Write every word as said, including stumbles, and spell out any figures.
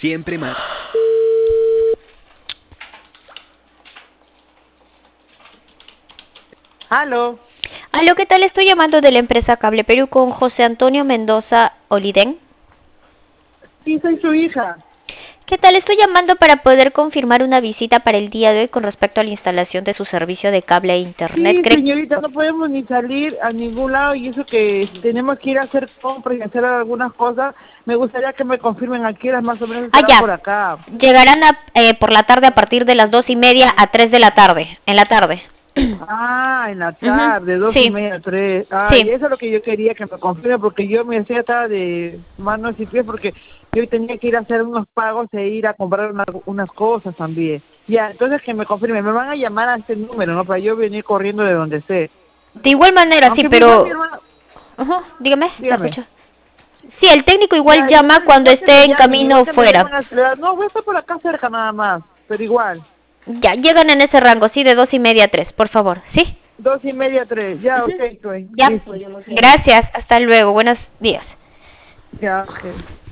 siempre más. Aló. Aló, ¿qué tal? Estoy llamando de la empresa Cable Perú con José Antonio Mendoza Oliden. Sí, soy su hija. ¿Qué tal? Estoy llamando para poder confirmar una visita para el día de hoy con respecto a la instalación de su servicio de cable e internet. Sí, ¿Cree- señorita, no podemos ni salir a ningún lado y eso que tenemos que ir a hacer compras y hacer algunas cosas. Me gustaría que me confirmen a qué horas más o menos Ah, estarán ya. por acá. Llegarán a, eh, por la tarde a partir de las dos y media a tres de la tarde, en la tarde. Ah, en la Ujú, tarde, dos y sí, media, tres. Ay, sí. eso es lo que yo quería que me confirme porque yo me hacía estaba de manos y pies porque yo tenía que ir a hacer unos pagos e ir a comprar una- unas cosas también. Ya, entonces que me confirme. Me van a llamar a este número, ¿no? Para yo venir corriendo de donde esté. De igual manera, sí, Aunque mi igual mi pero... hermano, Ujú, dígame, la dígame. escucho. Sí, el técnico igual Ya, llama igual, cuando igual que me esté en llamen, igual camino que me llamen fuera. a ciudad. No, voy a estar por acá cerca nada más, pero igual. Ya, llegan en ese rango, sí, de dos y media a tres, por favor, ¿sí? Dos y media, tres. Ya, Ujú. ok, estoy. Ya, Listo. gracias, hasta luego, buenos días. Ya, ok.